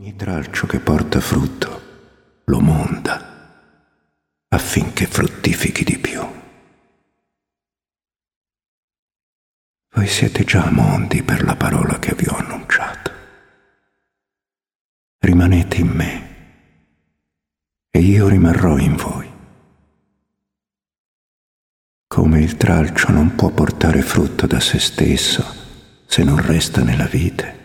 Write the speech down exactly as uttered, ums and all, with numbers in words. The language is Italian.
Ogni tralcio che porta frutto lo monda affinché fruttifichi di più. Voi siete già mondi per la parola che vi ho annunciato. Rimanete in me e io rimarrò in voi. Come il tralcio non può portare frutto da se stesso se non resta nella vite,